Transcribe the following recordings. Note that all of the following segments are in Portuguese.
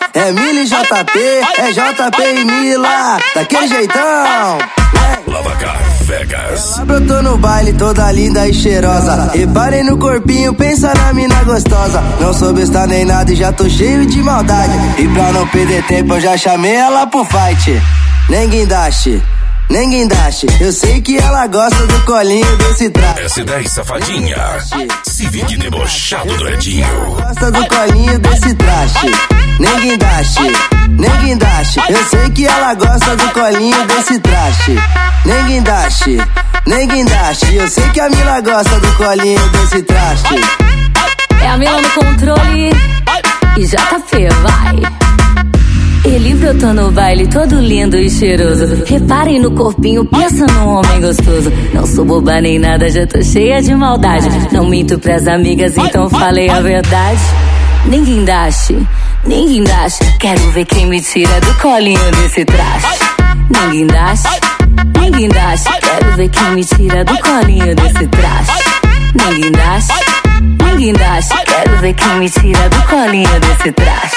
É Mila e JP, é JP e Mila, daquele jeitão. Lavacar Vegas. Ela brotou no baile toda linda e cheirosa. Reparem no corpinho, pensa na mina gostosa. Não sou besta nem nada e já tô cheio de maldade. E pra não perder tempo eu já chamei ela pro fight. Nem guindaste, nem guindaste. Eu sei que ela gosta do colinho desse traje. S10 safadinha, Civic debochado do Edinho. Gosta do colinho desse traje. Nem guindaste, nem guindaste. Eu sei que ela gosta do colinho desse traje. Nem guindaste, nem guindaste. Eu sei que a Mila gosta do colinho desse traje. É a Mila no controle e JP, vai. Ele brotou no baile todo lindo e cheiroso. Reparem no corpinho, pensa num homem gostoso. Não sou boba nem nada, já tô cheia de maldade. Não minto pras amigas, então falei a verdade. Nem guindaste, nem guindaste. Quero ver quem me tira do colinho desse traje. Nem guindaste, nem guindaste. Quero ver quem me tira do colinho desse traje. Nem guindaste, nem guindaste. Quero ver quem me tira do colinho desse traje.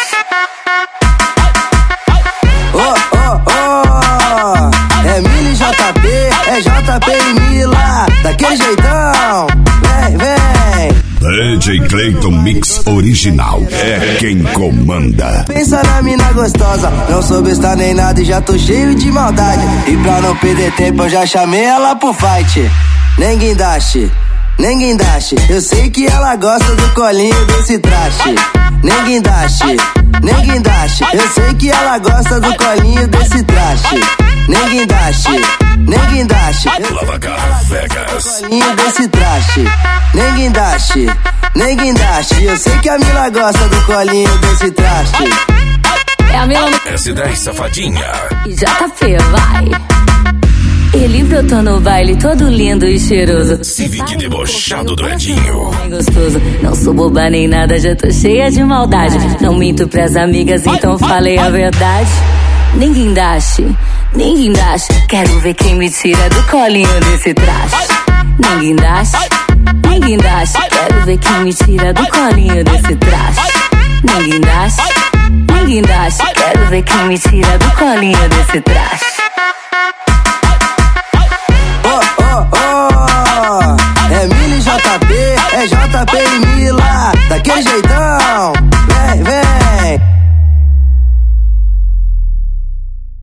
É Mila e JP, é JP e Mila, daquele jeitão. Vem, vem. DJ Clayton Mix Original é quem comanda. Pensa na mina gostosa, não sou besta nem nada e já tô cheio de maldade. E pra não perder tempo eu já chamei ela pro fight. Nem guindaste, nem guindaste. Eu sei que ela gosta do colinho desse traje. Nem guindaste, nem guindaste. Eu sei que ela gosta do colinho desse traje. Nem guindaste, nem guindaste. Lavacar Vegas. Colinho desse traje. Nem guindaste, nem guindaste. Eu sei que a Mila gosta do colinho desse traje. É a Mila no S10 safadinha e JP, vai. Ele brotou no baile todo lindo e cheiroso. Civic debochado do Edinho. Gostoso. Não sou boba nem nada, já tô cheia de maldade. Não minto pras amigas, então falei a verdade. Nem guindaste, nem guindaste. Quero ver quem me tira do colinho desse traje. Nem guindaste, nem guindaste. Quero ver quem me tira do colinho desse traje. Nem guindaste, nem guindaste. Quero ver quem me tira do colinho desse traje.